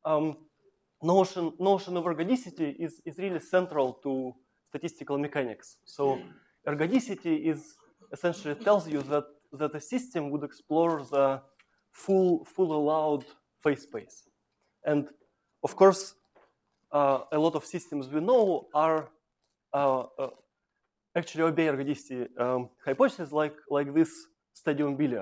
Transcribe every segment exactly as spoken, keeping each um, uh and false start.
um, notion notion of ergodicity is, is really central to statistical mechanics. So ergodicity is essentially tells you that, that a system would explore the full full allowed phase space. And of course, uh, a lot of systems we know are uh, uh, actually obey ergodicity um, hypothesis, like, like this stadium billiard.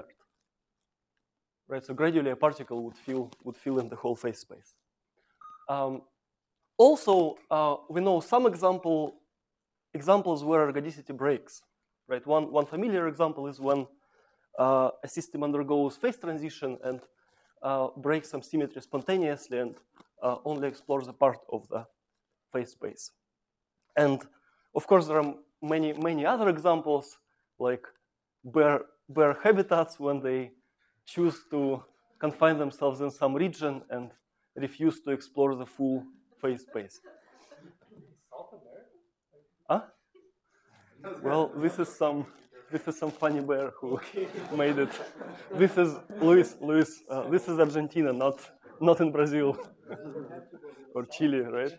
Right, so gradually a particle would fill would fill in the whole phase space. Um, also, uh, we know some example examples where ergodicity breaks. Right, one one familiar example is when uh, a system undergoes phase transition and uh, breaks some symmetry spontaneously and uh, only explores a part of the phase space. And of course, there are many many other examples, like bear bear habitats when they choose to confine themselves in some region and refuse to explore the full phase space. South America? Huh? Well, this is some this is some funny bear who made it. This is Luis. Luis. Uh, this is Argentina, not not in Brazil or Chile, right?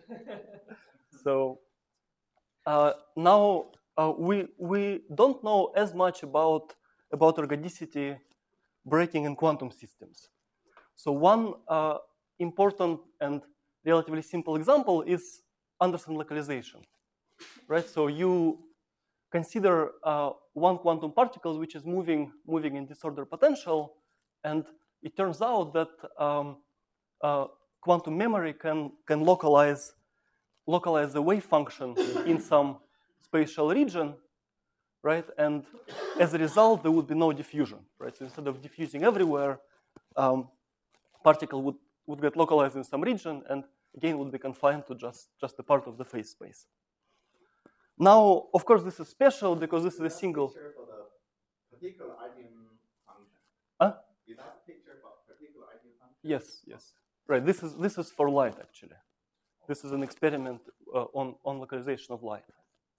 So uh, now uh, we we don't know as much about about ergodicity breaking in quantum systems. So one uh, important and relatively simple example is Anderson localization, right? So you consider uh, one quantum particle which is moving moving in disorder potential, and it turns out that um, uh, quantum memory can can localize localize the wave function in some spatial region, right? And as a result, there would be no diffusion, right? So instead of diffusing everywhere, um, particle would, would get localized in some region and again would be confined to just, just a part of the phase space. Now, of course, this is special because this is a single. Picture for the particular eigenfunction. Huh? Is that picture for particular eigenfunction? Yes, yes. Right. This is this is for light actually. This is an experiment uh, on on localization of light.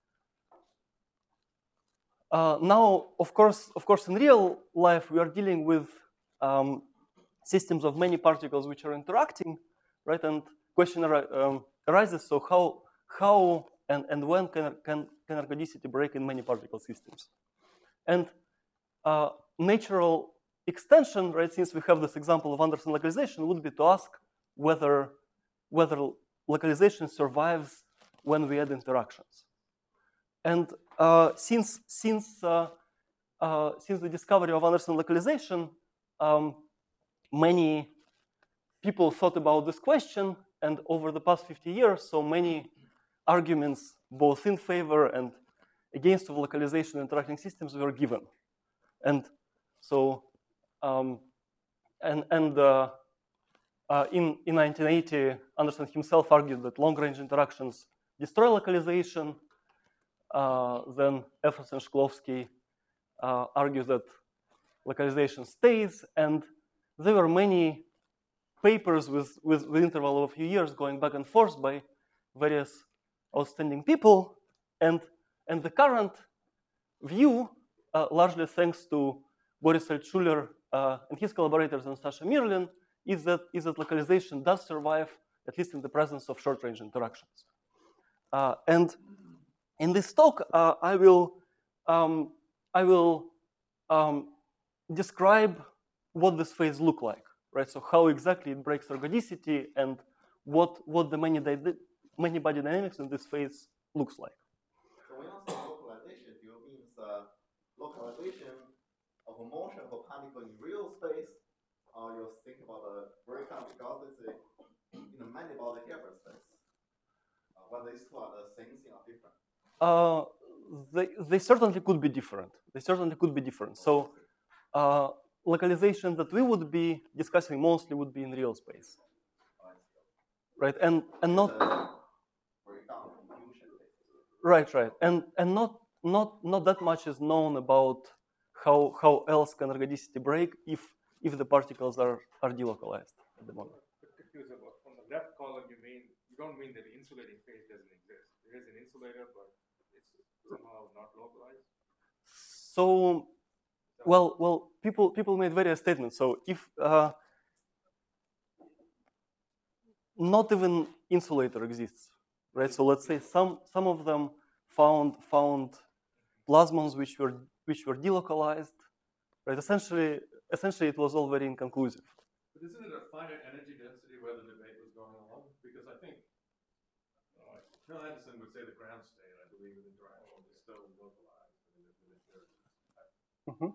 Uh, now, of course, of course, in real life, we are dealing with um, systems of many particles which are interacting, right? And question um, arises: so how how and, and when can can can ergodicity break in many particle systems? And uh, natural extension, right? Since we have this example of Anderson localization, would be to ask whether whether localization survives when we add interactions. And uh, since since uh, uh, since the discovery of Anderson localization, um, many people thought about this question, and over the past fifty years, so many arguments, both in favor and against of localization in interacting systems, were given. And so, um, and and uh, uh, in in nineteen eighty, Anderson himself argued that long-range interactions destroy localization. Uh, then Effers and Shklovsky uh, argue that localization stays, and there were many papers with, with, with interval of a few years going back and forth by various outstanding people, and, and the current view, uh, largely thanks to Boris Altshuler uh, and his collaborators and Sasha Mirlin, is that, is that localization does survive, at least in the presence of short-range interactions. Uh, and in this talk, uh, I will um, I will um, describe what this phase look like, right? So how exactly it breaks ergodicity and what what the many many body dynamics in this phase looks like. So when you say localization, do you mean uh, localization of a motion of a particle in real space, or you think about the breakdown because it's a, in a many body Hilbert space? Uh, when these two are the same thing or different? Uh, they, they certainly could be different. They certainly could be different. So uh, localization that we would be discussing mostly would be in real space. Right, and, and not right, right. And and not not not that much is known about how how else can ergodicity break if if the particles are, are delocalized at the moment. Confused about on the left column you mean you don't mean that the insulating phase doesn't exist. There is an insulator, but somehow not localized? So, well, well, people people made various statements. So if uh, not even insulator exists, right? So let's say some some of them found found plasmons which were which were delocalized, right? Essentially, essentially it was all very inconclusive. But isn't it a finite energy density where the debate was going along? Because I think uh, Phil Anderson would say the ground state, I believe, in interaction is still localized within Mm-hmm.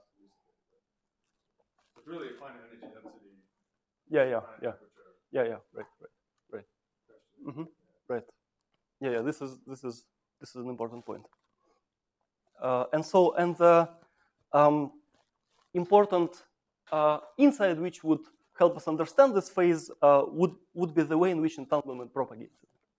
It's really a finite energy density. Yeah, yeah, yeah, yeah, yeah. Right, right, right. Mm-hmm. Right. Yeah, yeah. This is this is this is an important point. Uh, and so, and the um, important uh, insight which would help us understand this phase uh, would would be the way in which entanglement propagates.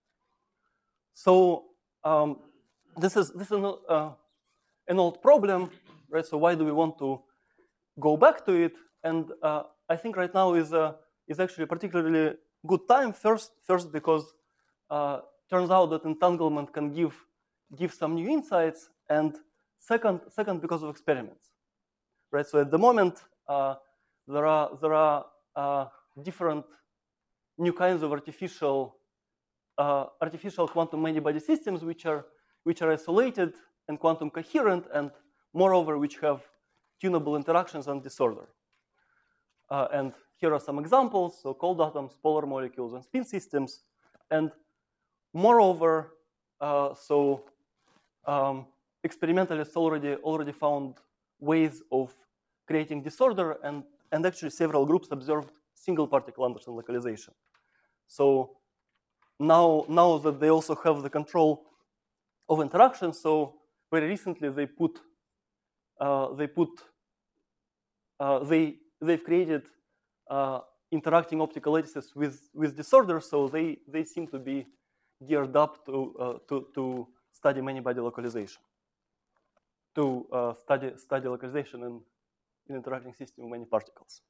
So um, this is this is an, uh, an old problem, right? So why do we want to go back to it? And uh, I think right now is a is actually a particularly good time. First, first because uh, turns out that entanglement can give give some new insights, and second, second because of experiments, right? So at the moment uh, there are there are uh, different new kinds of artificial uh, artificial quantum many-body systems which are which are isolated and quantum coherent, and moreover which have tunable interactions and disorder. Uh, and here are some examples: so cold atoms, polar molecules, and spin systems. And moreover, uh, so um, experimentalists already already found ways of creating disorder, and and actually several groups observed single particle Anderson localization. So now now that they also have the control of interaction, so very recently they put uh, they put uh, they they've created uh, interacting optical lattices with with disorder, so they they seem to be geared up to uh, to to study many-body localization, to uh, study study localization in in interacting system of many particles.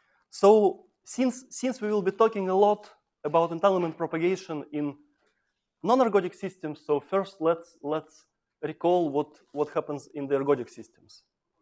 So since since we will be talking a lot about entanglement propagation in non-ergodic systems, so first let's let's recall what what happens in the ergodic systems.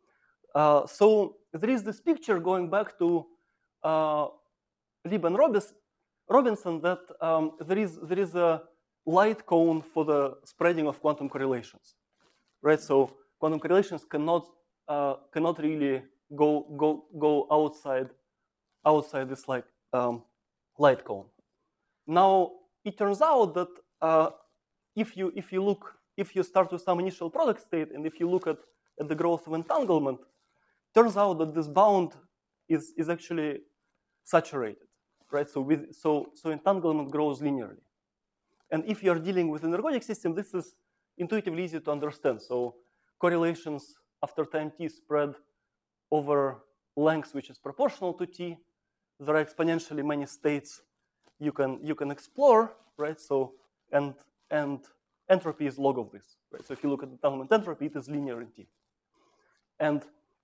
Uh, so there is this picture going back to uh, Lieb and Robis, Robinson that um, there is there is a light cone for the spreading of quantum correlations, right? So quantum correlations cannot uh, cannot really go go go outside outside this like um, light cone. Now it turns out that uh, if you if you look if you start with some initial product state, and if you look at, at the growth of entanglement, turns out that this bound is is actually saturated, right? So with so so entanglement grows linearly. And if you are dealing with an ergodic system, this is intuitively easy to understand. So correlations after time t spread over length which is proportional to t. There are exponentially many states you can you can explore, right? So and and entropy is log of this, right? So if you look at entanglement entropy, it is linear in t. And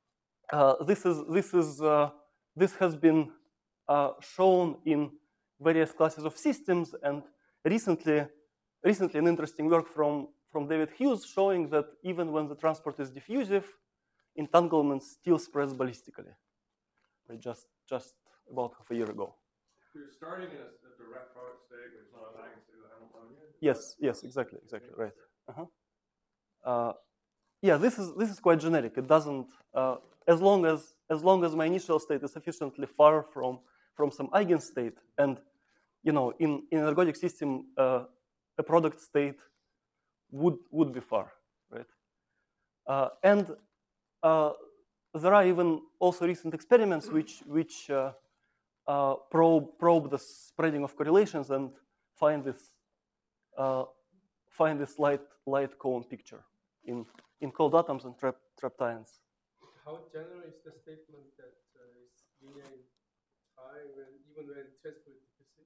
uh, this is this is uh, this has been uh, shown in various classes of systems, and recently recently an interesting work from from David Hughes showing that even when the transport is diffusive, entanglement still spreads ballistically. Right? Just just about half a year ago. So you're starting in a, a direct product state, but it's not an eigenstate of the Hamiltonian? Yes, yes, exactly, exactly, right. Uh-huh. Uh, yeah, this is this is quite generic. It doesn't uh, as long as as long as my initial state is sufficiently far from from some eigenstate, and you know, in in an ergodic system, uh, a product state would would be far, right? Uh, and uh, there are even also recent experiments which which uh, uh, probe probe the spreading of correlations and find this uh, find this light light cone picture in in cold atoms and trap trapped ions. How general is the statement that uh, is linear in time when even when transport diffusive?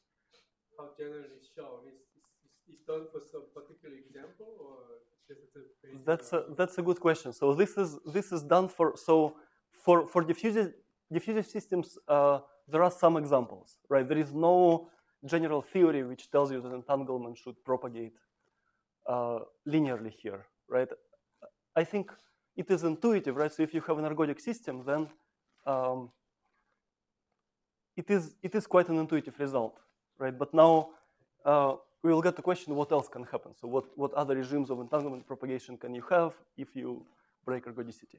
How generally shown is is, is done for some particular example, or just a basic That's a that's a good question. So this is this is done for so for for diffusive diffusive systems. Uh, there are some examples, right? There is no general theory which tells you that entanglement should propagate uh, linearly here, right? I think it is intuitive, right? So if you have an ergodic system, then um, it is it is quite an intuitive result, right? But now uh, we will get the question, what else can happen? So what, what other regimes of entanglement propagation can you have if you break ergodicity?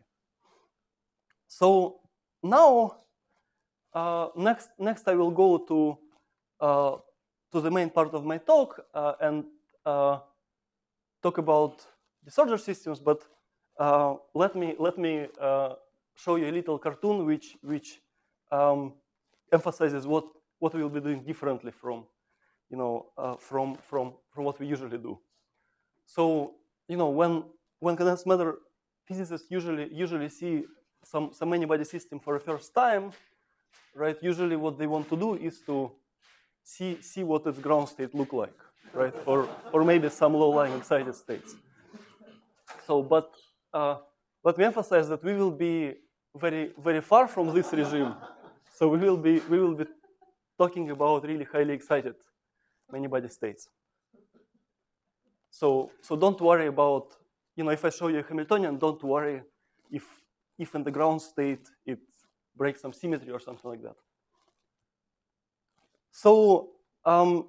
So now, uh, next, next I will go to, uh, to the main part of my talk uh, and uh, talk about disorder systems, but uh, let me, let me uh, show you a little cartoon which, which um, emphasizes what, what we will be doing differently from, you know, uh, from, from, from what we usually do. So, you know, when, when condensed matter physicists usually, usually see some, some many-body system for the first time, right, usually what they want to do is to see, see what its ground state look like, right, or, or maybe some low-lying excited states. So, but uh, let me emphasize that we will be very, very far from this regime. So we will be, we will be talking about really highly excited many-body states. So, so don't worry about, you know, if I show you a Hamiltonian, don't worry if, if in the ground state it breaks some symmetry or something like that. So um,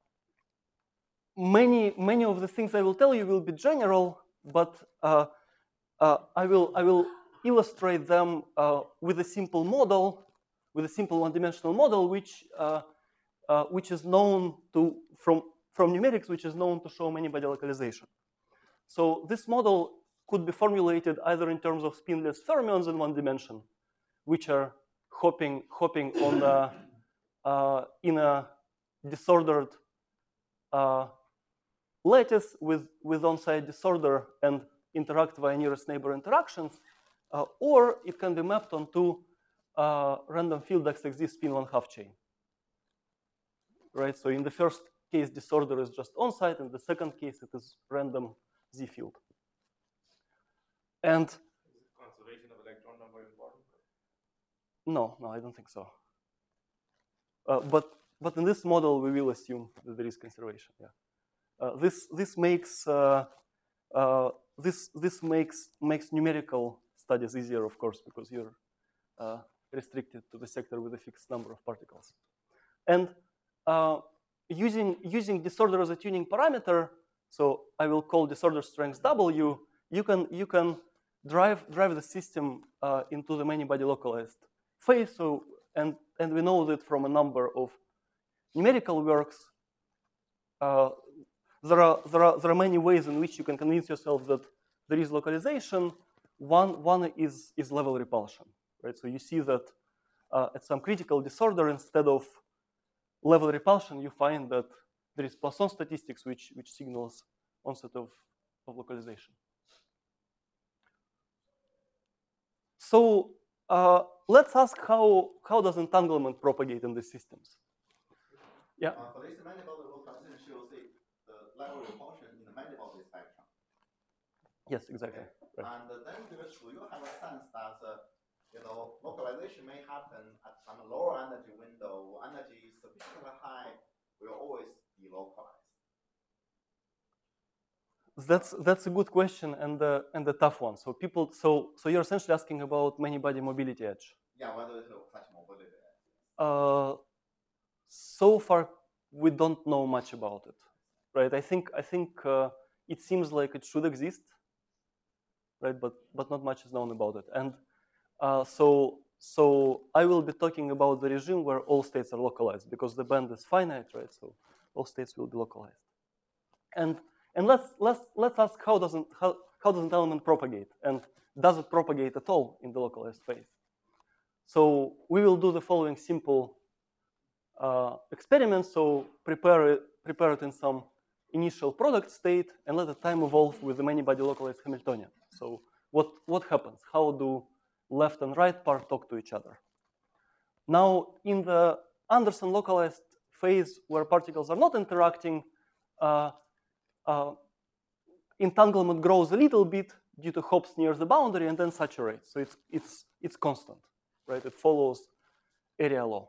many, many of the things I will tell you will be general, but uh, uh, I will, I will illustrate them uh, with a simple model, with a simple one-dimensional model, which, uh, uh, which is known to, from, from numerics, which is known to show many-body localization. So this model could be formulated either in terms of spinless fermions in one dimension, which are hopping, hopping on the, uh, in a disordered uh, lattice with, with on-site disorder and interact via nearest neighbor interactions, uh, or it can be mapped onto uh, random field X X Z spin one half chain. Right, so in the first case, disorder is just on-site, in the second case, it is random Z field. And Is conservation of electron number important? no, no, I don't think so. Uh, but but in this model, we will assume that there is conservation. Yeah, uh, this this makes uh, uh, this this makes makes numerical studies easier, of course, because you're uh, restricted to the sector with a fixed number of particles. And uh, using using disorder as a tuning parameter, so I will call disorder strength W. You can you can drive drive the system uh, into the many-body localized phase. So and and we know that from a number of numerical works, uh, there are there are there are many ways in which you can convince yourself that there is localization. One one is is level repulsion, right? So you see that uh, at some critical disorder, instead of level repulsion, you find that there is Poisson statistics which which signals onset of, of localization. So uh, let's ask how how does entanglement propagate in these systems? Yeah. Uh, for this many-body localization shows the, the level repulsion in the many-body spectrum. Yes, exactly. Okay. Right. And uh, then do you have a sense that uh, you know localization may happen at some lower energy window, energy sufficiently high will always be localized? That's that's a good question and uh, and a tough one. So people, so so you're essentially asking about many-body mobility edge. Yeah, whether it will such mobility. Uh, so far, we don't know much about it, right? I think I think uh, it seems like it should exist, right? But but not much is known about it. And uh, so so I will be talking about the regime where all states are localized because the band is finite, right? So all states will be localized. And and let's let's let's ask how doesn't how how does entanglement propagate, and does it propagate at all in the localized phase? So we will do the following simple uh, experiment. So prepare it, prepare it in some initial product state and let the time evolve with the many-body localized Hamiltonian. So what what happens? How do left and right part talk to each other? Now in the Anderson localized phase where particles are not interacting, uh, uh, entanglement grows a little bit due to hops near the boundary and then saturates. So it's it's it's constant, right? It follows area law.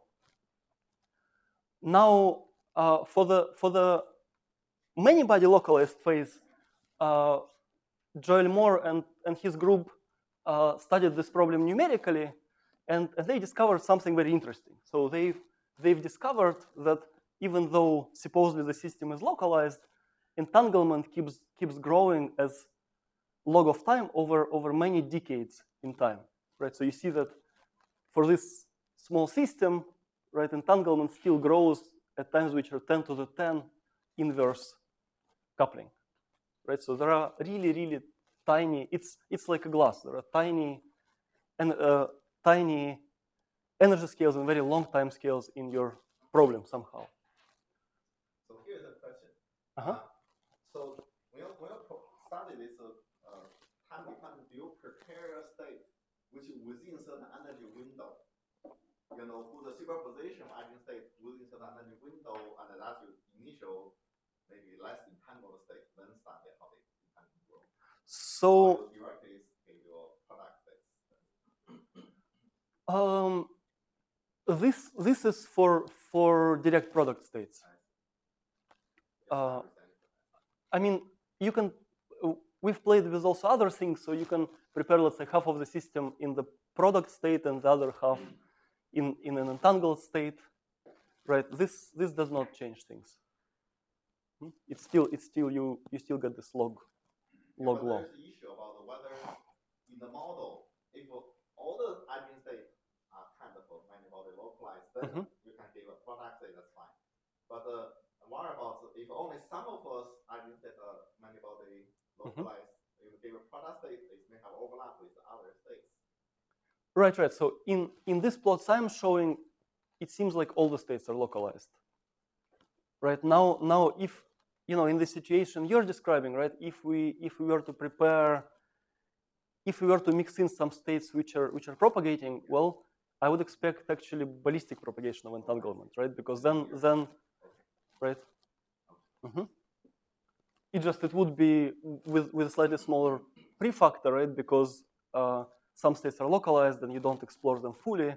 Now uh, for the for the many-body localized phase, uh, Joel Moore and, and his group uh, studied this problem numerically, and, and they discovered something very interesting. So they've they've discovered that even though supposedly the system is localized, entanglement keeps keeps growing as log of time over over many decades in time, right? So you see that for this small system, right, entanglement still grows at times which are ten to the ten inverse coupling, right? So there are really really tiny. It's it's like a glass. There are tiny and uh, tiny energy scales and very long time scales in your problem somehow. So here's a question. Uh-huh. Uh, so when you, when you study this uh, uh, time dependent, do you prepare a state which is within certain energy window? You know, for the superposition of eigenstate within certain energy window, and that's your initial, maybe less entangled state, then start the how they entangle grow. So you directly take your product state. um, this this is for for direct product states. Uh, I mean, you can. We've played with also other things, so you can prepare, let's say, half of the system in the product state and the other half in in an entangled state, right? This this does not change things. It's still it's still you you still get this log log yeah, law. There's the issue about whether in the model, if all the eigenstates are kind of many-body localized, then mm-hmm. you can give a product state, that's fine. But uh, what about if only some of us eigenstates are many-body localized? Mm-hmm. If you give a product state, it may have overlap with the other states. Right, right. So in in this plots I'm showing, it seems like all the states are localized. Right now, now if you know in the situation you're describing, right? If we if we were to prepare, if we were to mix in some states which are which are propagating, well, I would expect actually ballistic propagation of entanglement, right? Because then then, right? Mm-hmm. It just it would be with with a slightly smaller prefactor, right? Because uh, some states are localized and you don't explore them fully,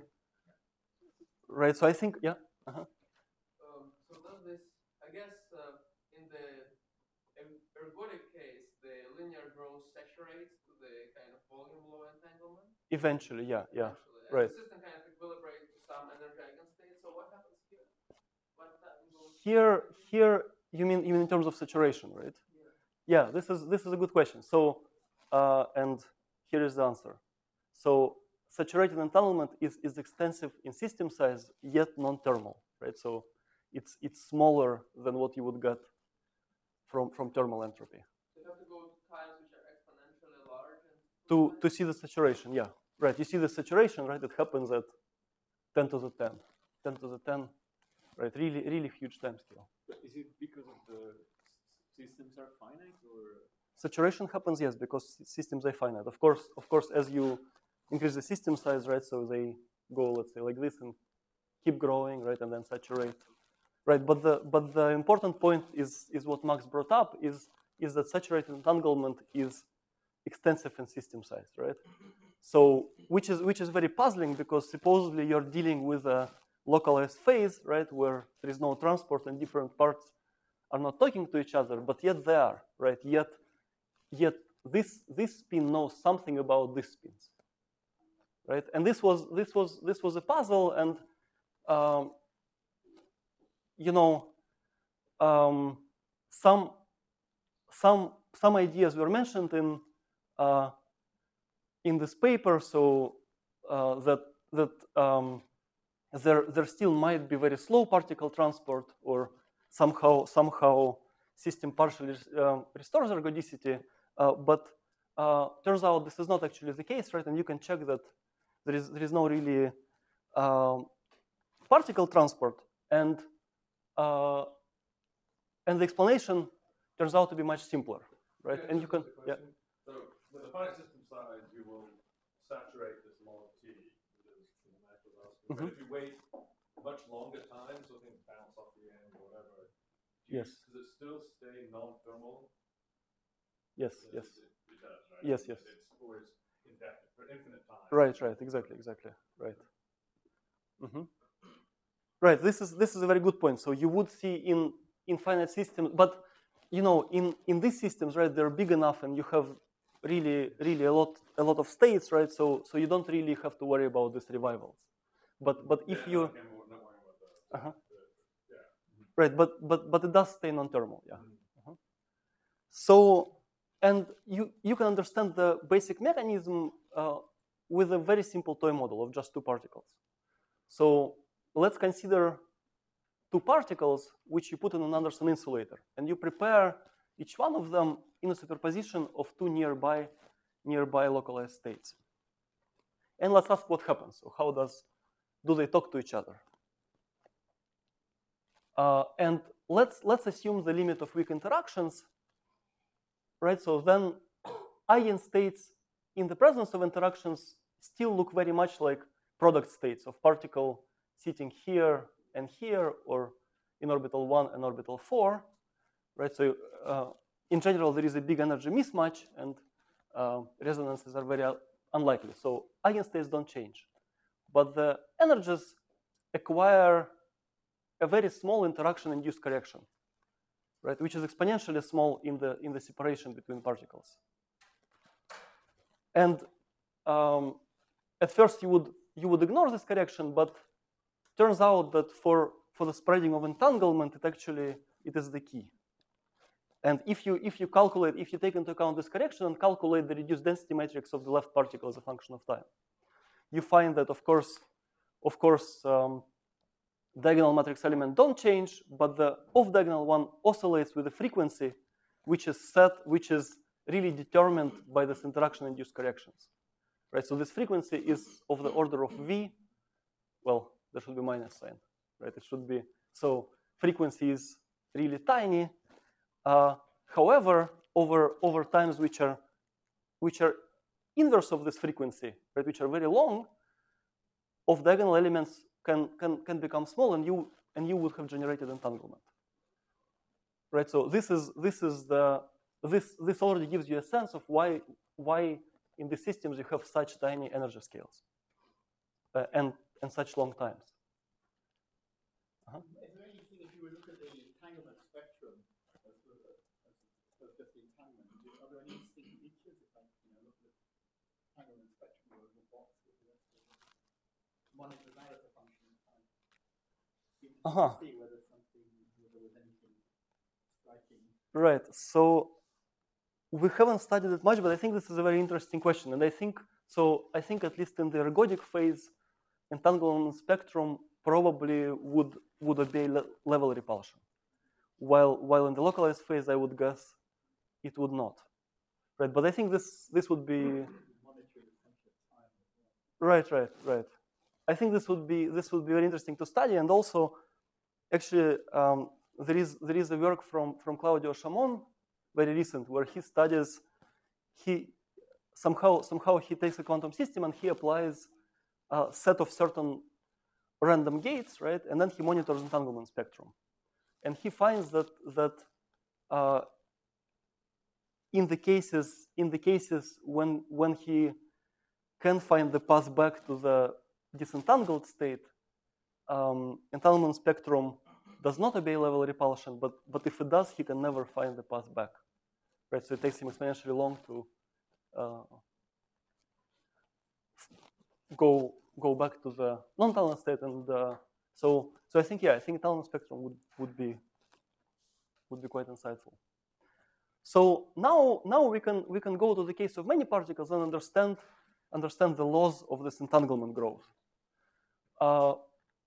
right? So I think, yeah. Uh-huh. Um, so does this, I guess, uh, in the ergodic case, the linear growth saturates to the kind of volume law entanglement? Eventually, yeah, yeah, Eventually. right. The system kind of equilibrates to some energy eigenstate. So what happens here? What happens here, here, you mean you mean in terms of saturation, right? Yeah. Yeah. This is this is a good question. So, uh, and here is the answer. So saturated entanglement is, is extensive in system size, yet non-thermal, right? So it's it's smaller than what you would get from, from thermal entropy. So you have to go to times which are exponentially large? To, to see the saturation, yeah. Right, you see the saturation, right? It happens at ten to the ten. ten to the ten, right? Really, really huge time scale. But is it because of the systems are finite, or? Saturation happens, yes, because systems are finite. Of course, of course, as you increase the system size, right? So they go, let's say, like this and keep growing, right, and then saturate, right? But the but the important point is is what Max brought up is is that saturated entanglement is extensive in system size, right? So which is which is very puzzling because supposedly you're dealing with a localized phase, right, where there is no transport and different parts are not talking to each other, but yet they are, right? Yet yet this this spin knows something about these spins. Right, and this was this was this was a puzzle, and um, you know, um, some some some ideas were mentioned in uh, in this paper, so uh, that that um, there there still might be very slow particle transport, or somehow somehow system partially um, restores ergodicity, uh, but uh, turns out this is not actually the case, right? And you can check that. There is, there is no really um, particle transport, and uh, and the explanation turns out to be much simpler, right? Yeah, and you can, yeah. So with the finite system size, you will saturate this log t, which is the natural velocity. Mm-hmm. But if you wait much longer time, so things bounce off the end or whatever, do you, yes. Does it still stay non-thermal? Yes, yes. yes. It, it does, right? Yes, yes. It's always indefinite, for infinite time. Right, right, exactly, exactly, right. Mm-hmm. Right, this is this is a very good point. So you would see in infinite systems, but you know, in in these systems, right, they're big enough, and you have really, really a lot a lot of states, right? So so you don't really have to worry about these revivals. But but if yeah, you, no, okay, not worrying about that. uh-huh. Yeah. right, but but but it does stay non-thermal, yeah. Uh-huh. So, and you you can understand the basic mechanism uh, with a very simple toy model of just two particles. So let's consider two particles which you put in an Anderson insulator, and you prepare each one of them in a superposition of two nearby nearby localized states. And let's ask what happens. So how does do they talk to each other? Uh, and let's let's assume the limit of weak interactions, right? So then eigenstates in the presence of interactions still look very much like product states of particle sitting here and here, or in orbital one and orbital four, right? So uh, in general, there is a big energy mismatch, and uh, resonances are very unlikely. So eigenstates don't change, but the energies acquire a very small interaction-induced correction, right? Which is exponentially small in the in the separation between particles. And um, at first, you would you would ignore this correction, but turns out that for for the spreading of entanglement, it actually it is the key. And if you if you calculate, if you take into account this correction and calculate the reduced density matrix of the left particle as a function of time, you find that of course, of course, um, diagonal matrix element don't change, but the off-diagonal one oscillates with a frequency which is set, which is really determined by this interaction-induced corrections, right? So this frequency is of the order of v. Well, there should be minus sign, right? It should be so frequency is really tiny. Uh, however, over over times which are which are inverse of this frequency, right, which are very long, off-diagonal elements can can can become small, and you and you would have generated entanglement, right? So this is this is the this this already gives you a sense of why why in the systems you have such tiny energy scales uh, and and such long times. Uh-huh. Is there anything, if you were look at the entanglement spectrum, as, as, as just the entanglement, are there any interesting features? If I you know, look at the entanglement spectrum of the box with the rest of it, monitor that as a function of time. You can Uh-huh. see whether something, whether there was anything striking. Right. So we haven't studied it much, but I think this is a very interesting question. And I think so. I think at least in the ergodic phase, entanglement spectrum probably would would obey le level repulsion, while while in the localized phase, I would guess it would not. Right. But I think this this would be right, right, right. I think this would be this would be very interesting to study, and also, actually, um, there is there is a work from from Claudio Chamon, very recent, where he studies he somehow somehow he takes a quantum system and he applies a set of certain random gates, right, and then he monitors entanglement spectrum, and he finds that that uh, in the cases in the cases when when he can find the path back to the disentangled state, um, entanglement spectrum does not obey level repulsion, but, but if it does, he can never find the path back, right? So it takes him exponentially long to uh, go go back to the non-entanglement state, and uh, so so I think yeah, I think entanglement spectrum would would be would be quite insightful. So now now we can we can go to the case of many particles and understand understand the laws of this entanglement growth. Uh,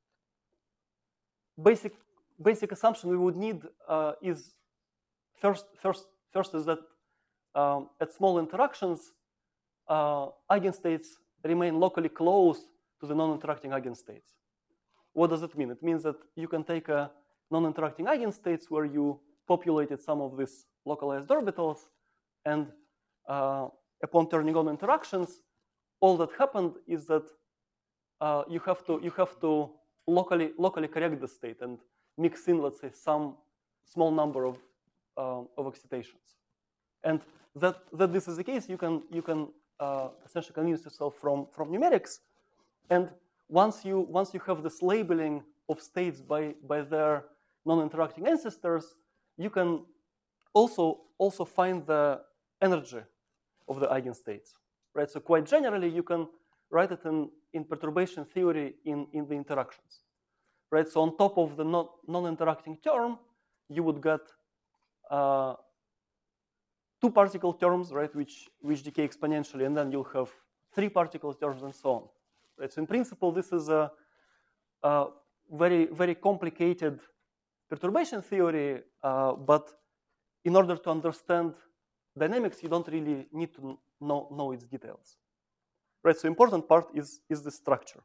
basic basic assumption we would need uh, is first first first is that um, at small interactions, uh, eigenstates remain locally close to the non-interacting eigenstates. What does it mean? It means that you can take a non-interacting eigenstates where you populated some of these localized orbitals, and uh, upon turning on interactions, all that happened is that uh, you have to you have to locally locally correct the state and mix in, let's say, some small number of uh, of excitations, and that that this is the case, you can you can uh, essentially convince yourself from from numerics, and once you once you have this labeling of states by by their non-interacting ancestors, you can also also find the energy of the eigenstates, right? So quite generally, you can write it in, in perturbation theory in, in the interactions. right? So on top of the non, non-interacting term, you would get uh, two particle terms, right, which, which decay exponentially, and then you'll have three particle terms and so on. Right? So in principle, this is a, a very, very complicated perturbation theory, uh, but in order to understand dynamics, you don't really need to know, know its details. Right, so important part is, is the structure.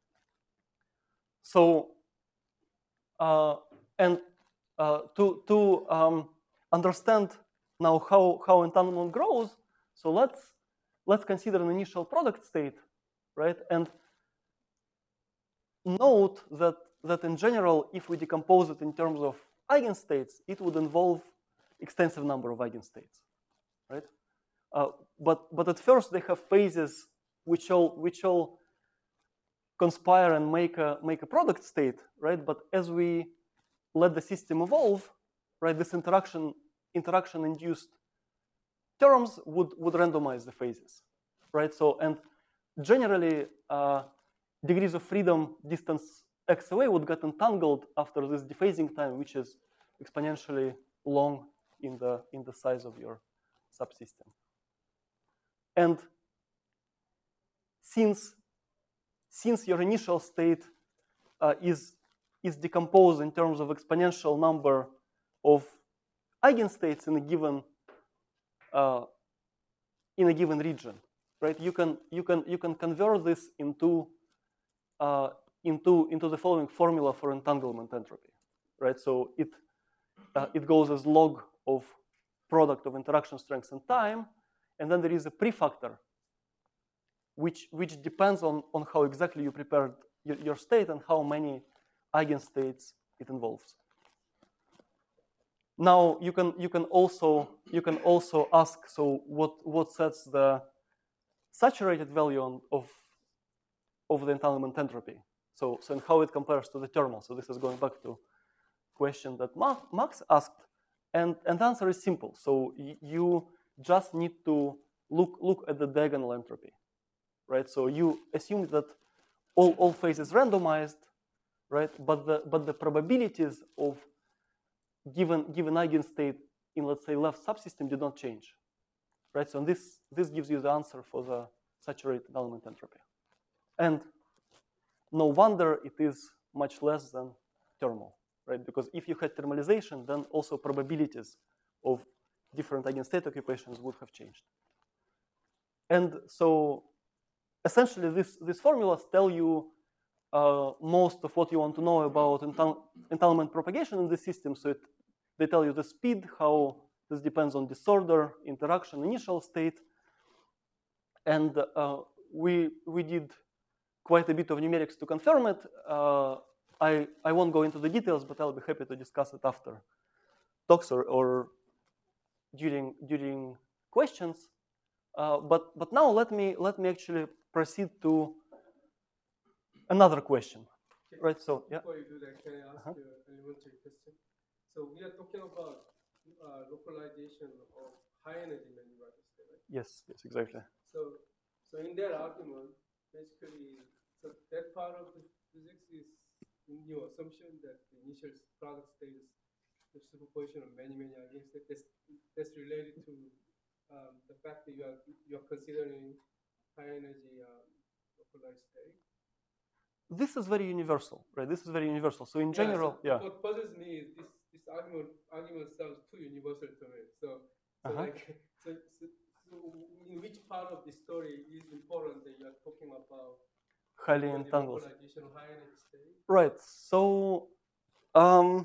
So, uh, and uh, to, to um, understand now how, how entanglement grows, so let's, let's consider an initial product state, right? And note that, that in general, if we decompose it in terms of eigenstates, it would involve extensive number of eigenstates, right? Uh, but, but at first, they have phases which all, which all conspire and make a, make a product state, right? But as we let the system evolve, right, this interaction, interaction-induced terms would, would randomize the phases, right? So, and generally, uh, degrees of freedom distance x away would get entangled after this dephasing time, which is exponentially long in the, in the size of your subsystem. And since, since your initial state uh, is, is decomposed in terms of exponential number of eigenstates in a given uh, in a given region, right? You can you can you can convert this into uh, into into the following formula for entanglement entropy, right? So it uh, it goes as log of product of interaction strengths and time, and then there is a prefactor which which depends on on how exactly you prepared your, your state and how many eigenstates it involves. Now you can you can also you can also ask, so what what sets the saturated value on, of of the entanglement entropy? So so and how it compares to the thermal? So this is going back to question that Max asked, and and the answer is simple. So you just need to look look at the diagonal entropy, right? So you assume that all all phases randomized, right? But the but the probabilities of given given eigenstate in, let's say, left subsystem did not change, right? So this this gives you the answer for the saturated element entropy, and no wonder it is much less than thermal, right? Because if you had thermalization, then also probabilities of different eigenstate occupations would have changed. And so essentially, this these formulas tell you uh, most of what you want to know about ental entanglement propagation in the system. So it They tell you the speed, how this depends on disorder, interaction, initial state. And uh, we, we did quite a bit of numerics to confirm it. Uh, I, I won't go into the details, but I'll be happy to discuss it after talks or, or during, during questions. Uh, but, but now let me, let me actually proceed to another question. Okay. Right, so, yeah. Before you do that, can I ask Uh-huh. you an elementary question? So we are talking about uh, localization of high energy Mendy-Rogers state, right? Yes, yes, exactly. So, so in that argument, basically, so that part of the physics is in your assumption that the initial product state is the superposition of many, many eigenstates. That's, that's related to um, the fact that you are you're considering high energy um, localized state. This is very universal, right? This is very universal. So in Yeah, general, so yeah. what bothers me is this this argument argument sounds too universal to me. So, so Uh-huh. like so, so, so in which part of the story is important that you are talking about Highly the entangled. localization of high energy state? Right. So, um,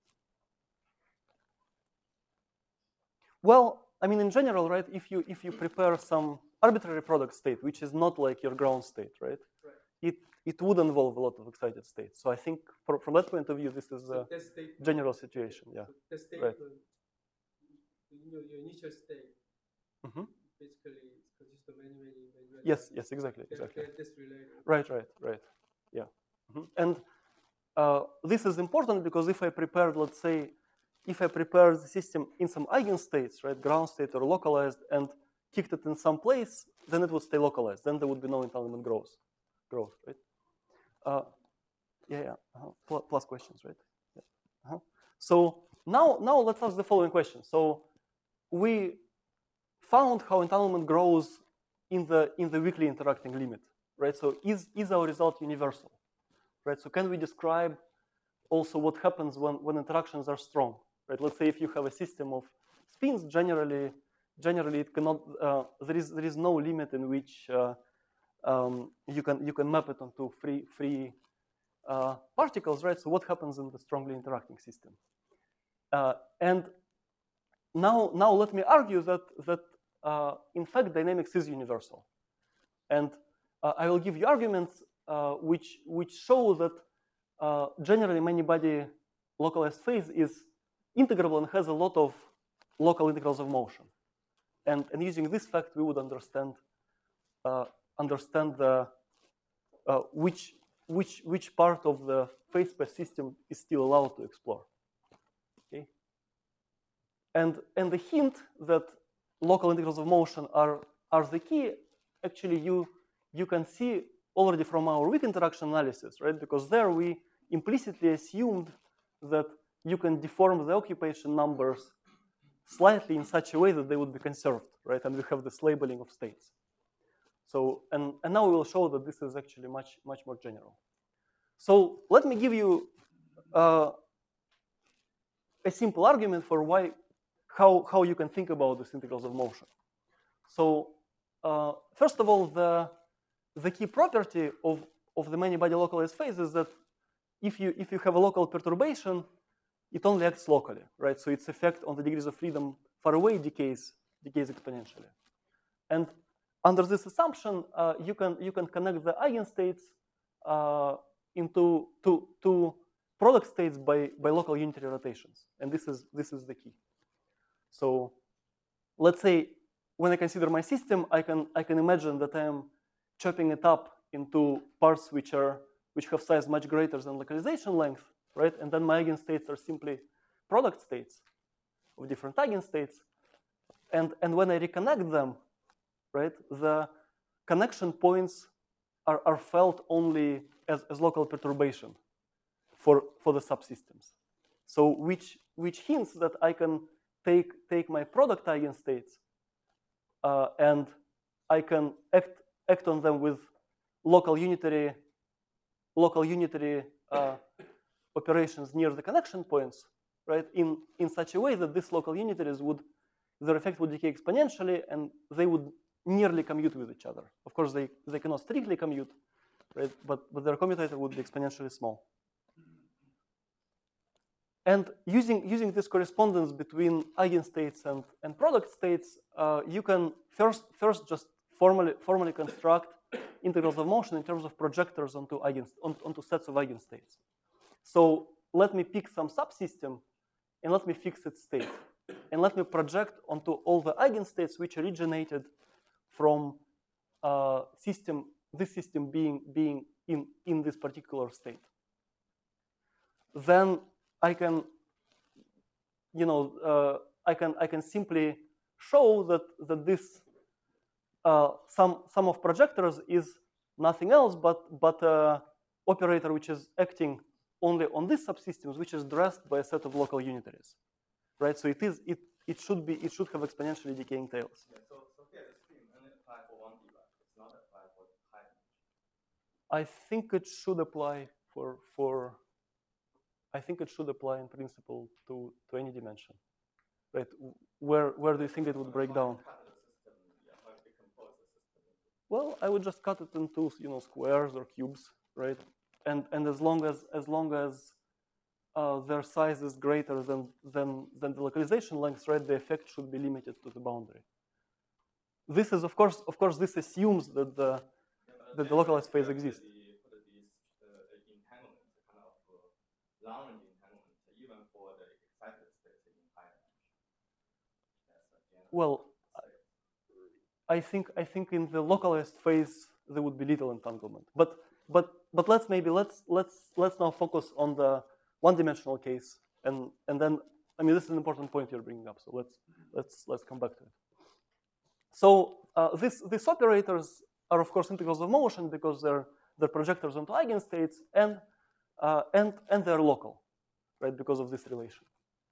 well, I mean, in general, right? If you if you prepare some arbitrary product state, which is not like your ground state, right? Right. It it would involve a lot of excited states. So I think from, from that point of view, this is So a that state, general situation. Yeah. so that state, Right. your, your initial state, Mm-hmm. basically consists of many, many, many. Yes. Yes. Exactly. That, Exactly. that, that's related. Right. Right. Right. Yeah. Mm-hmm. And uh, this is important because if I prepared, let's say, if I prepared the system in some eigenstates, right, ground state or localized, and kicked it in some place, then it would stay localized. Then there would be no entanglement growth, growth, right? Uh, Yeah, yeah. Uh-huh. Plus, plus questions, right? Yeah. Uh-huh. So now, now let's ask the following question. So we found how entanglement grows in the in the weakly interacting limit, right? So is is our result universal, right? So can we describe also what happens when when interactions are strong, right? Let's say if you have a system of spins, generally generally it cannot uh, there is there is no limit in which uh, um, you can you can map it onto free free uh, particles, right? So what happens in the strongly interacting system? Uh, and now now let me argue that that uh, in fact dynamics is universal, and uh, I will give you arguments uh, which which show that uh, generally many-body localized phase is integrable and has a lot of local integrals of motion. And, and using this fact, we would understand uh, understand the uh, which which which part of the phase space system is still allowed to explore. Okay. And and the hint that local integrals of motion are are the key. Actually, you you can see already from our weak interaction analysis, right? Because there we implicitly assumed that you can deform the occupation numbers slightly in such a way that they would be conserved, right? And we have this labeling of states. So, and, and now we will show that this is actually much, much more general. So let me give you uh, a simple argument for why, how, how you can think about these integrals of motion. So uh, first of all, the, the key property of, of the many-body localized phase is that if you, if you have a local perturbation, it only acts locally, right? So its effect on the degrees of freedom far away decays, decays exponentially. And under this assumption, uh, you can you can connect the eigenstates uh, into two, two product states by, by local unitary rotations, and this is this is the key. So let's say when I consider my system, I can I can imagine that I am chopping it up into parts which are which have size much greater than localization length, right? And then my eigenstates are simply product states of different eigenstates. And, and when I reconnect them, right, the connection points are, are felt only as, as local perturbation for, for the subsystems. So which, which hints that I can take, take my product eigenstates uh, and I can act, act on them with local unitary local unitary uh, operations near the connection points, right, in, in such a way that these local unitaries would, their effect would decay exponentially and they would nearly commute with each other. Of course, they, they cannot strictly commute, right, but, but their commutator would be exponentially small. And using, using this correspondence between eigenstates and, and product states, uh, you can first, first just formally, formally construct integrals of motion in terms of projectors onto, eigen, on, onto sets of eigenstates. So let me pick some subsystem and let me fix its state. And let me project onto all the eigenstates which originated from uh, system, this system being, being in, in this particular state. Then I can, you know, uh, I can I can simply show that that this uh, sum sum of projectors is nothing else but but a operator which is acting only on these subsystems, which is dressed by a set of local unitaries, right? So it is it it should be it should have exponentially decaying tails. Yeah, so so here the scheme only apply for one D, right? It's not apply for the high dimension. I think it should apply for for. I think it should apply in principle to, to any dimension, right? Where where do you think it would break down? Well, I would just cut it into, you know, squares or cubes, right? And and as long as as long as uh, their size is greater than than than the localization length, right, the effect should be limited to the boundary. This is of course of course this assumes that the yeah, that the localized phase exists. Long entanglement, even for the excited states in higher dimension. Well, I think I think in the localized phase there would be little entanglement. But but but let's maybe let's let's let's now focus on the one-dimensional case, and and then I mean this is an important point you're bringing up. So let's let's let's come back to it. So uh, this these operators are of course integrals of motion because they're they're projectors onto eigenstates, and uh, and and they're local, right? Because of this relation.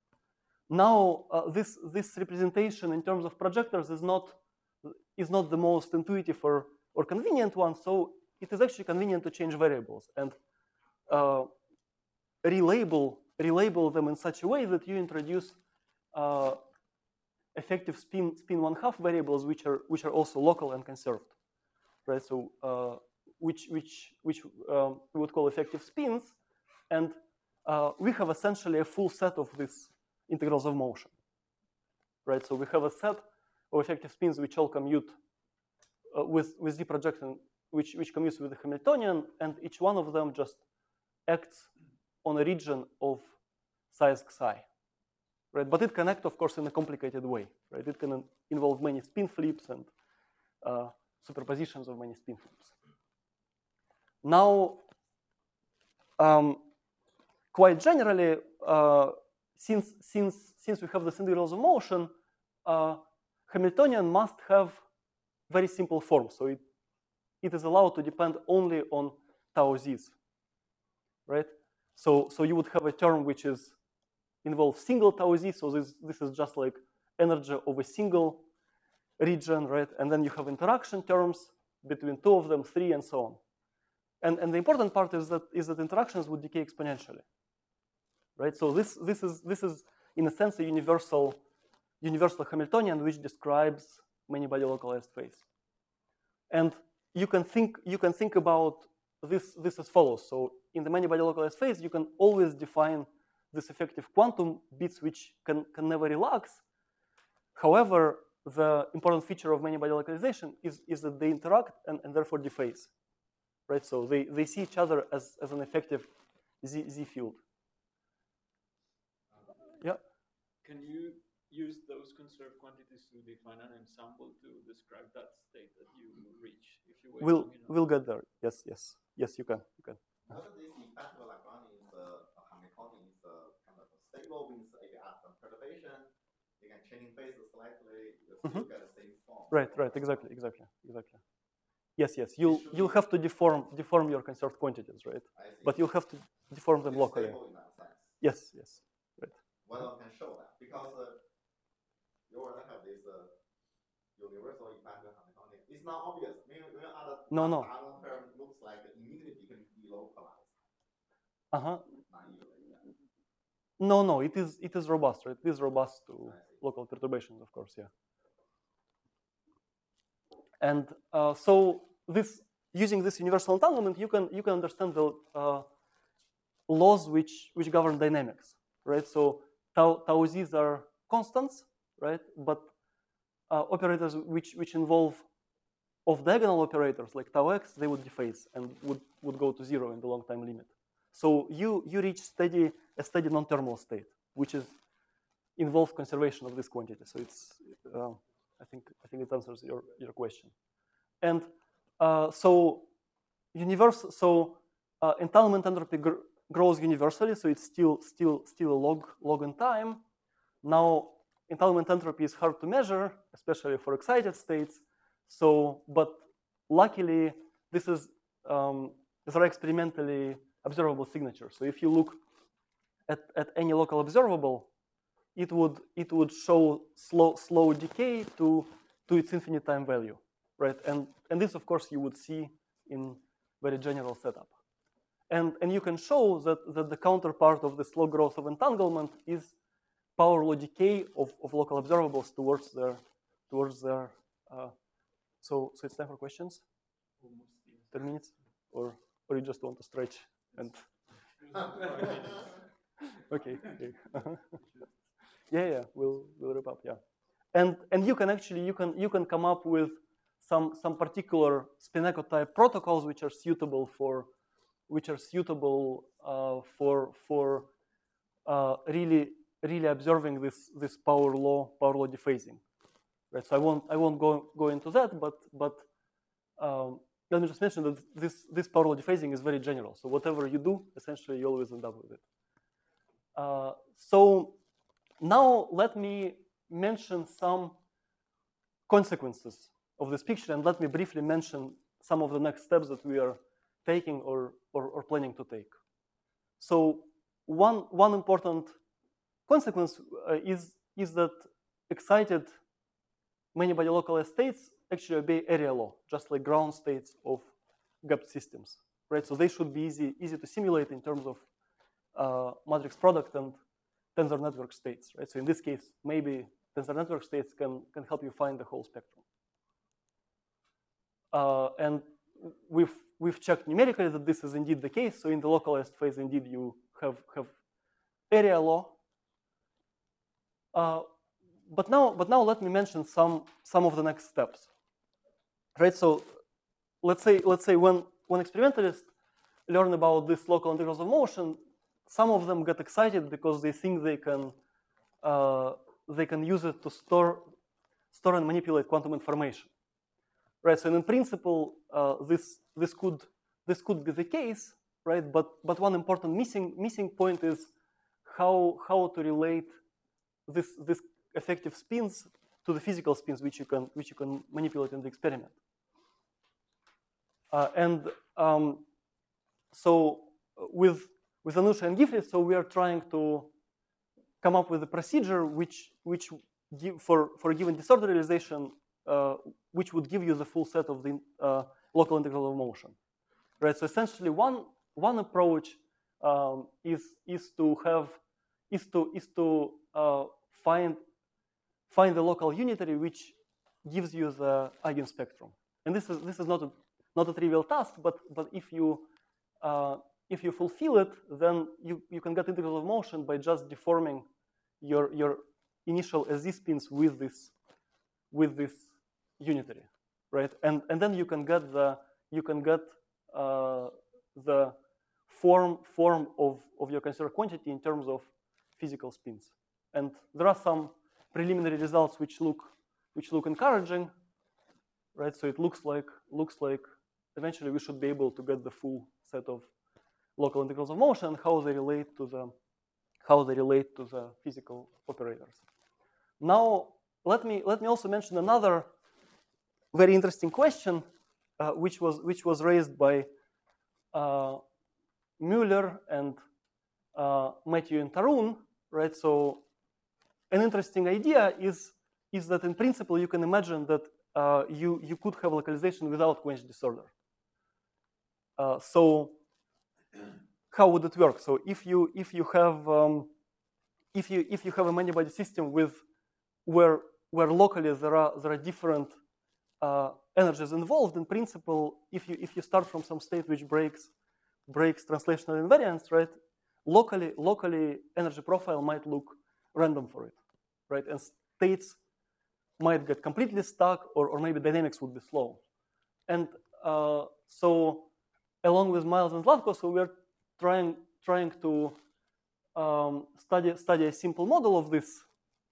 Now, uh, this this representation in terms of projectors is not is not the most intuitive or or convenient one. So it is actually convenient to change variables and uh, relabel relabel them in such a way that you introduce uh, effective spin spin one half variables, which are which are also local and conserved, right? So uh, which which which um, we would call effective spins, and uh, we have essentially a full set of these integrals of motion, right? So we have a set of effective spins which all commute uh, with with the projection, which which commutes with the Hamiltonian, and each one of them just acts on a region of size psi, right? But it can act, of course, in a complicated way, right? It can involve many spin flips and uh, superpositions of many spin flips. Now, um, quite generally, uh, since since since we have the integrals of motion, uh, Hamiltonian must have very simple form. So it it is allowed to depend only on tau z's, right? So so you would have a term which is involves single tau z. So this this is just like energy of a single region, right? And then you have interaction terms between two of them, three, and so on. And and the important part is that is that interactions would decay exponentially, right? So this this is this is in a sense a universal universal Hamiltonian which describes many-body localized phase. And you can think you can think about this this as follows. So in the many-body localized phase, you can always define this effective quantum bits which can can never relax. However, the important feature of many-body localization is is that they interact and, and therefore dephase, right? So they they see each other as as an effective z z field. Yeah. Can you use those conserved quantities to define an ensemble to describe that state that you reach if you wait We'll long enough? we'll get there. Yes, yes, yes. You can. You can. Whether this effect of Lagrange is uh, a Hamiltonian is uh, kind of stable, means if you add some perturbation, you can change phase slightly, you still Mhm. get the same form. Right, right. Exactly, exactly, exactly. Yes, yes. You'll you'll have to deform deform your conserved quantities, right? I see. But you'll have to deform them It's locally. stable in that sense. Yes, yes. Right. Well, I can show that because uh, you already have this uh, universal effect of Hamiltonian. It's not obvious. When, when other No, no. other term looks like immediately can be localized. Uh huh. Not usually. Yeah. No, no. It is it is robust, right? It is robust to I see. local perturbations, of course. Yeah. And uh, so this using this universal entanglement, you can you can understand the uh, laws which which govern dynamics, right? So tau tau z's are constants, right? But uh, operators which which involve off diagonal operators like tau x, they would dephase and would would go to zero in the long time limit. So you you reach steady a steady non-terminal state, which is involves conservation of this quantity. So it's uh, I think I think it answers your your question. And uh, so universal so uh, entanglement entropy gr grows universally. So it's still still still a log log in time. Now entanglement entropy is hard to measure, especially for excited states. So, but luckily this is um, these are experimentally observable signatures. So if you look at, at any local observable, it would it would show slow slow decay to to its infinite time value, right? And and this of course you would see in very general setup. And and you can show that that the counterpart of the slow growth of entanglement is power law decay of, of local observables towards their towards their uh, so so it's time for questions. Ten minutes, or or you just want to stretch and okay, okay. yeah, yeah, we'll we'll wrap up. Yeah, and and you can actually you can you can come up with some some particular Spinnaker type protocols which are suitable for which are suitable uh, for for uh, really really observing this this power law power law dephasing, right? So I won't I won't go go into that, but but um, let me just mention that this this power law dephasing is very general. So whatever you do, essentially you always end up with it. Uh, so now let me mention some consequences of this picture, and let me briefly mention some of the next steps that we are taking or or, or planning to take. so one one important consequence uh, is is that excited many-body localized states actually obey area law, just like ground states of gapped systems, right? So they should be easy easy to simulate in terms of uh, matrix product and tensor network states, right? So in this case, maybe tensor network states can can help you find the whole spectrum. Uh, and we've we've checked numerically that this is indeed the case. So in the localized phase, indeed you have have area law. Uh, but now, but now let me mention some some of the next steps, right? So let's say let's say when when experimentalists learn about these local integrals of motion, some of them get excited because they think they can uh, they can use it to store store and manipulate quantum information, right? So in principle, uh, this this could this could be the case, right? But but one important missing missing point is how how to relate this this effective spins to the physical spins which you can which you can manipulate in the experiment. Uh, and um, so with with Anusha and Gifrit, so we are trying to come up with a procedure which which give for for a given disorder realization, uh, which would give you the full set of the uh, local integral of motion, right? So essentially, one one approach um, is is to have is to is to uh, find find the local unitary which gives you the eigenspectrum, and this is this is not a not a trivial task, but but if you uh, if you fulfill it, then you you can get integral of motion by just deforming your your initial S Z spins with this with this unitary, right? And and then you can get the you can get uh, the form form of of your considered quantity in terms of physical spins. And there are some preliminary results which look which look encouraging, right? So it looks like looks like eventually we should be able to get the full set of local integrals of motion, how they relate to the how they relate to the physical operators. Now let me let me also mention another very interesting question, uh, which was which was raised by uh, Müller and uh, Matthew and Tarun, right? So an interesting idea is is that in principle you can imagine that uh, you you could have localization without quench disorder. Uh, so how would it work? So if you if you have um, if you if you have a many-body system with where where locally there are there are different uh, energies involved, in principle, if you if you start from some state which breaks breaks translational invariance, right? Locally locally energy profile might look random for it, right? And states might get completely stuck, or or maybe dynamics would be slow. And uh, so along with Miles and Zlatko, so we're trying trying to um, study study a simple model of this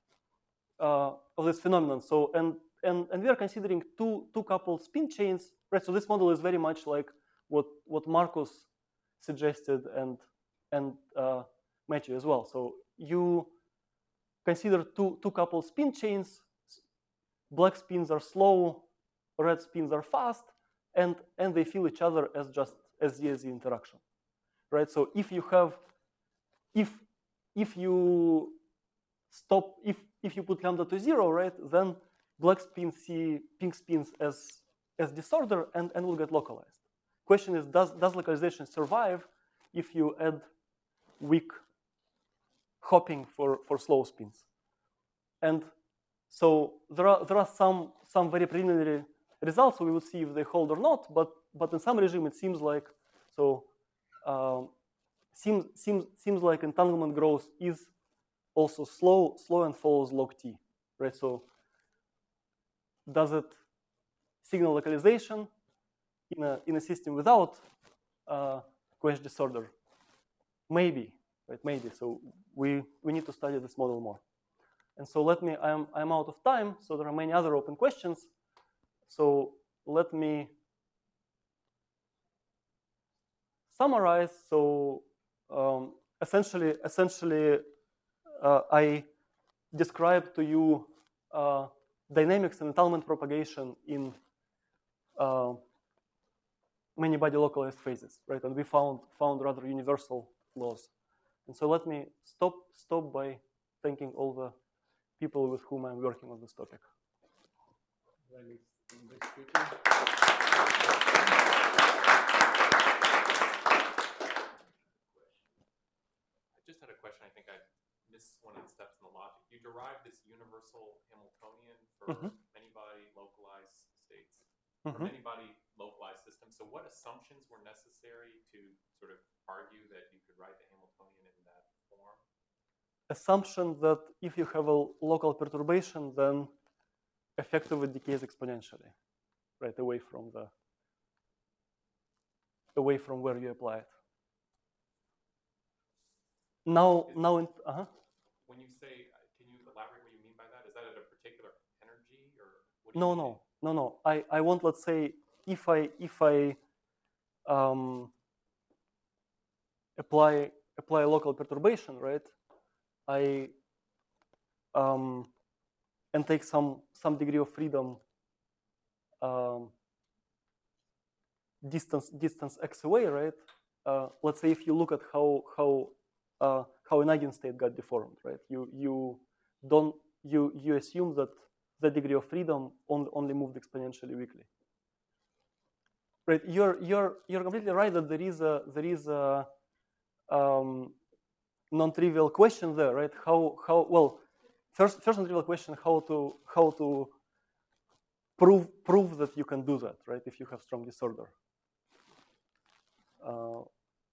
uh, of this phenomenon. So and and and we are considering two two coupled spin chains, right? So this model is very much like what what Marcus suggested and and uh, Matthew as well. So you consider two two coupled spin chains. Black spins are slow, red spins are fast, and and they feel each other as just as the as the interaction, right? So if you have if if you stop if if you put lambda to zero, right, then black spins see pink spins as as disorder and and will get localized. Question is, does does localization survive if you add weak hopping for for slow spins? And so there are there are some some very preliminary results. So we would see if they hold or not. But but in some regime it seems like so um, seems seems seems like entanglement growth is also slow slow and follows log t, right? So does it signal localization in a in a system without uh, quench disorder? Maybe, right? Maybe. So we we need to study this model more. And so let me, I'm, I'm out of time, so there are many other open questions. So let me summarize. So um, essentially, essentially, uh, I described to you uh, dynamics and entanglement propagation in uh, many-body localized phases, right? And we found, found rather universal laws. And so let me stop stop by thanking all the people with whom I'm working on this topic. I just had a question. I think I missed one of the steps in the logic. You derived this universal Hamiltonian for Mhm. many-body localized states, Mhm. or many-body localized systems. So what assumptions were necessary to sort of argue that you could write the Hamiltonian in that form? Assumption that if you have a local perturbation, then effectively decays exponentially, right, away from the away from where you apply it. Now, Is- now, in, uh-huh. When you say, uh, can you elaborate what you mean by that? Is that at a particular energy, or what do you No, mean? no, no, no. I, I want, let's say, if I if I um, apply apply a local perturbation, right? I um, and take some some degree of freedom um, distance distance x away, right? Uh, let's say if you look at how how uh, how an eigenstate got deformed, right? You you don't you you assume that the degree of freedom on, only moved exponentially weakly, right? You're you're you're completely right that there is a there is a um, non-trivial question there, right? How how well first first non-trivial question how to how to prove prove that you can do that, right? If you have strong disorder. Uh,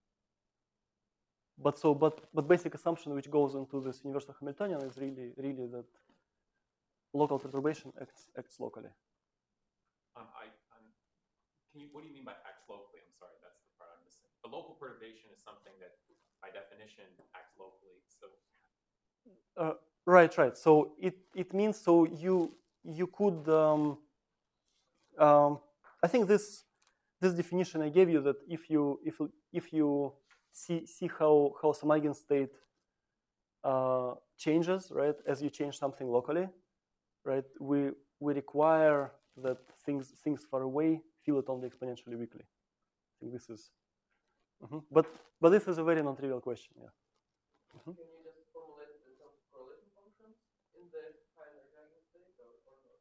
but so but but basic assumption which goes into this universal Hamiltonian is really really that local perturbation acts acts locally. Um, I, I'm, can you, what do you mean by acts locally? I'm sorry, that's the part I'm missing. A local perturbation is something that, by definition, acts locally. So, Uh, right, right. So it it means so you you could. Um, um, I think this this definition I gave you that if you if if you see see how how some eigenstate uh, changes, right, as you change something locally, right, we we require that things things far away feel it only exponentially weakly. I think this is, mm-hmm. but but this is a very non-trivial question. Yeah. Mm-hmm. Can you just formulate it in terms of correlation functions in the finite eigenstate, or, or not?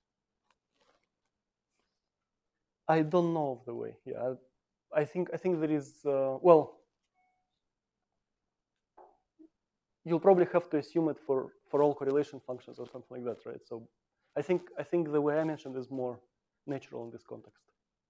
I don't know of the way. Yeah, I think I think there is. Uh, well, you'll probably have to assume it for for all correlation functions or something like that, right? So, I think I think the way I mentioned is more natural in this context.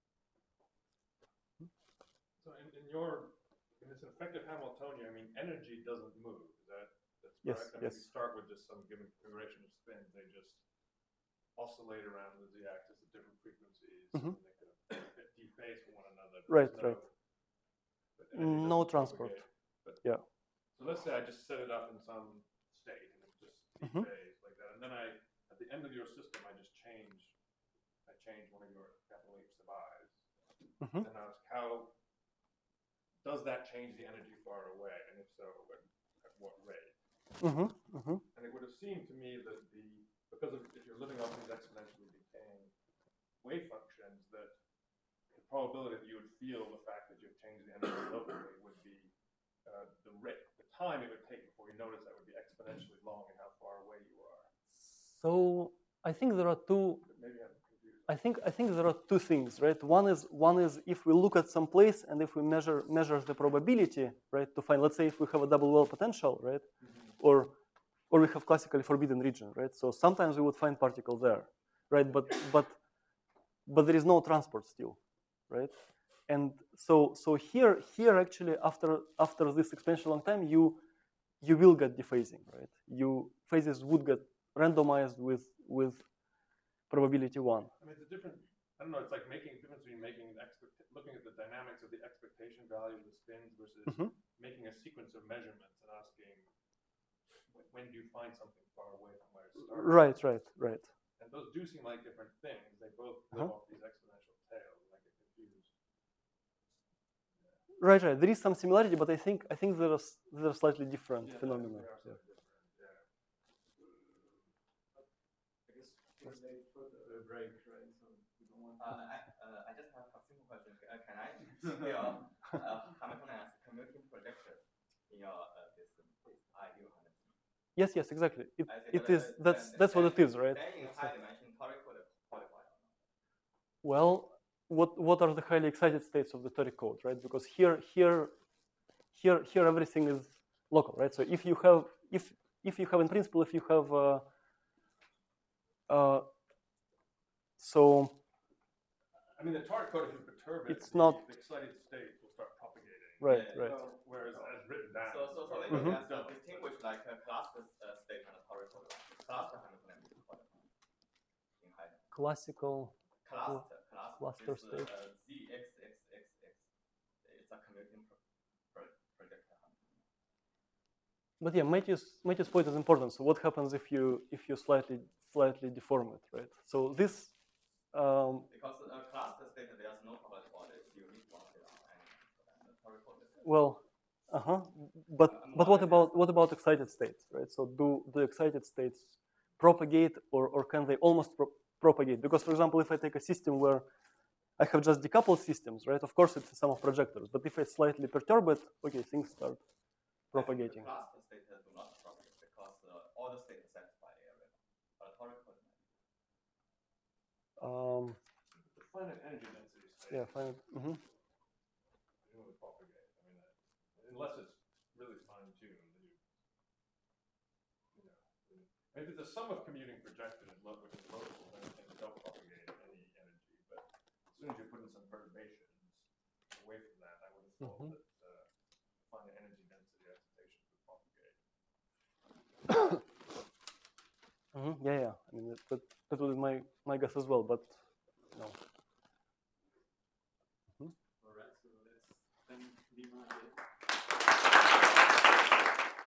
So in, in your, in this effective Hamiltonian, I mean, energy doesn't move. Is that, that's Yes, correct? I mean, yes. you start with just some given configuration of spins. They just oscillate around the z-axis at different frequencies. Mhm. And they kind of dephase from one another. but Right, there's no, right. but energy No doesn't transport. propagate. But, Yeah. so let's say I just set it up in some state and it just Mhm. dephase like that. And then I, at the end of your system, I just change, I change one of your capital H sub i's. Mhm. And I ask, how does that change the energy far away? And if so, at, at what rate? Mm-hmm. Mm-hmm. And it would have seemed to me that the, because of, if you're living off these exponentially decaying wave functions, that the probability that you would feel the fact that you've changed the energy locally would be uh, the rate, the time it would take before you notice that would be exponentially long and how far away you are. So I think there are two. But maybe I'm confused. I think I think there are two things, right? One is one is if we look at some place and if we measure measure the probability, right, to find. Let's say if we have a double well potential, right, Mm-hmm. or or we have classically forbidden region, right? So sometimes we would find particle there, right? But but but there is no transport still, right? And so so here here actually after after this exponential long time you you will get dephasing, right? You phases would get randomized with with probability one. I mean, it's a different, I don't know, it's like making a difference between making expect, looking at the dynamics of the expectation value of the spins versus Mhm. making a sequence of measurements and asking, when, when do you find something far away from where it starts? Right, right, right. And those do seem like different things. They both live Uh-huh. off these exponential tails, and I get confused. Right, right. There is some similarity, but I think I think there are there are slightly different Yeah, phenomena. they are Yeah. slightly different, yeah. I guess we're late for the break, right? So we don't want to. Uh, I, uh, I just have a simple question. Uh, can I figure out uh, Hamiltonian as commuting projections? in your uh, this, this ideal kind of. Yes, yes, exactly. It I see, it but, is uh, that's then- that's what then- it is, right? Then in It's a- high dimension, toric could qualify or not? Well, what what are the highly excited states of the toric code, right? Because here here here here everything is local, right? So if you have if if you have in principle if you have uh, uh, so I mean, the toric code, if you perturb it, It's the, not- the excited state will start propagating. right Yeah, right. Well, whereas as written down. So, so, so toric let code me Mhm. just uh, don't, but- distinguish like a cluster uh, state and a toric code. Cluster kind of name is qualify in high dimension. Classical. Cluster, cluster, cluster is, state. Uh, Z X X X X. It's a commuting pro pro projector. But yeah, Matthew's Matthew's point is important. So what happens if you if you slightly slightly deform it, right? So this um, Because a uh, cluster state, there's no quality for it. You need to it on and the toric code is- well, uh huh. But I'm but what wondering about if- what about excited states, right? So do do excited states propagate or or can they almost pro propagate? Because for example, if I take a system where I have just decoupled systems, right? Of course, it's a sum of projectors. But if I slightly perturb it, okay, things start propagating. The cluster state do not propagate because uh, all the states satisfy the area. But a toric code. Um, The finite energy density state. yeah, fine. Mm-hmm. You know, propagate. I mean, uh, unless it's really fine-tuned, then you, you know, if it's a sum of commuting projected and lo- which is local, then things don't propagate any energy. But as soon as you put in some perturbations away from that, I would have thought Mhm. that uh, finite energy density expectations would propagate. Mm-hmm. Yeah, yeah. I mean, that, that, that would be my, my guess as well, but no.